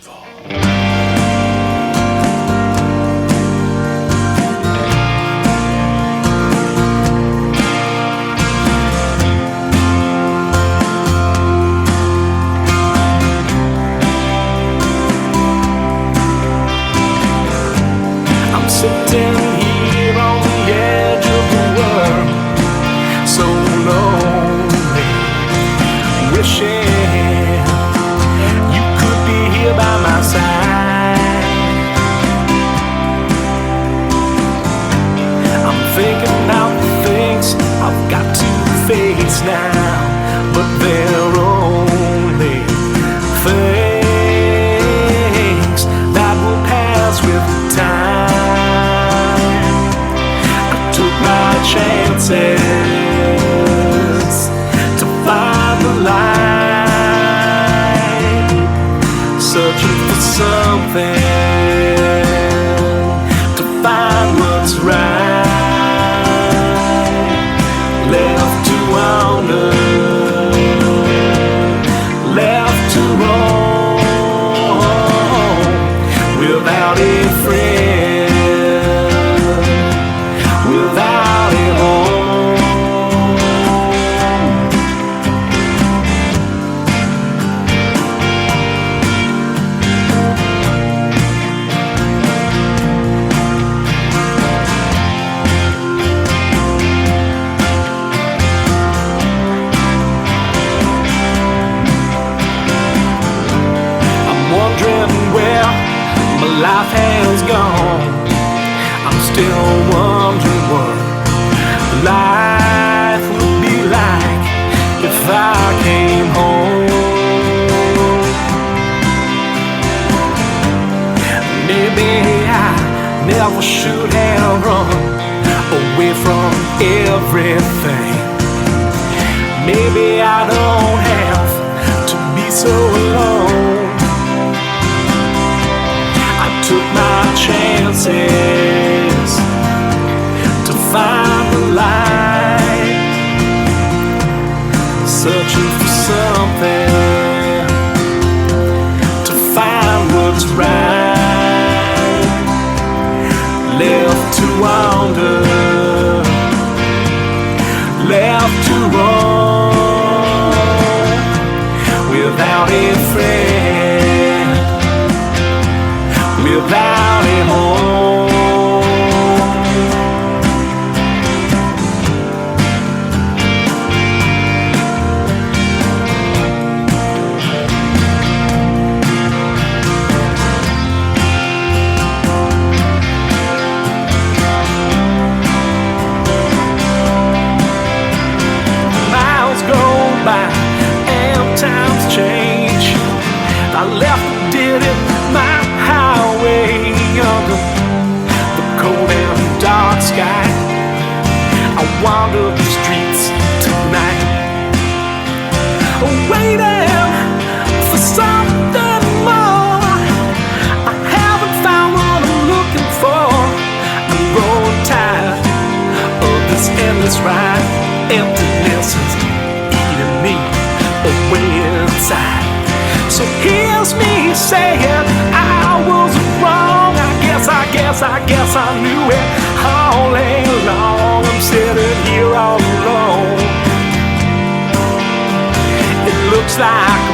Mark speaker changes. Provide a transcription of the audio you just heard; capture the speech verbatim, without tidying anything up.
Speaker 1: I'm sitting here on the edge of the world, so lonely, wishing you could be here by my side. I'm thinking out the things I've got to face now, but they're only things that will pass with time. Chances to find the light, searching for something to find what's right, left to wander, left to roam without a friend, without life has gone. I'm still wondering what life would be like if I came home. Maybe I never should have run away from everything. Maybe I don't have to be so alone. Took my chances to find the light, searching for something to find what's right, left to wander, left to roam without a friend, without a home. Miles go by and times change. I left, did it my highway under the cold and dark sky. I wander the streets tonight, waiting for something more. I haven't found what I'm looking for. I'm growing tired of this endless ride. Emptiness is eating me away inside. So here's me saying I was wrong. I guess, I guess, I guess I knew it all along. I'm sitting here all alone. It looks like